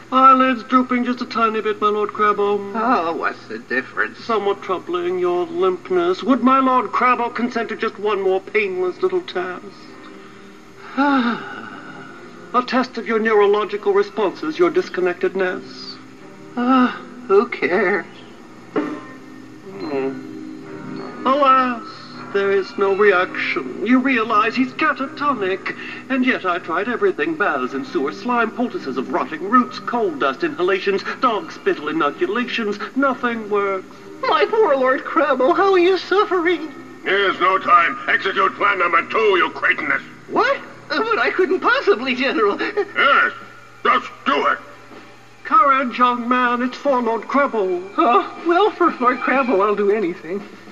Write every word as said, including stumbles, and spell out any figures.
Eyelids drooping just a tiny bit, my Lord Crabble. Oh, what's the difference? Somewhat troubling, your limpness. Would my Lord Crabble consent to just one more painless little task? A test of your neurological responses, your disconnectedness. Ah, who cares? Hmm. Alas, there is no reaction. You realize he's catatonic. And yet I tried everything. Baths in sewer slime, poultices of rotting roots, coal dust inhalations, dog spittle inoculations. Nothing works. My poor Lord Crabble, how are you suffering? Here's no time. Execute plan number two, you cretinous. What? Uh, But I couldn't possibly, General. Yes, just do it. Courage, young man. It's for Lord Crabble. Oh, well, for Lord Crabble, I'll do anything.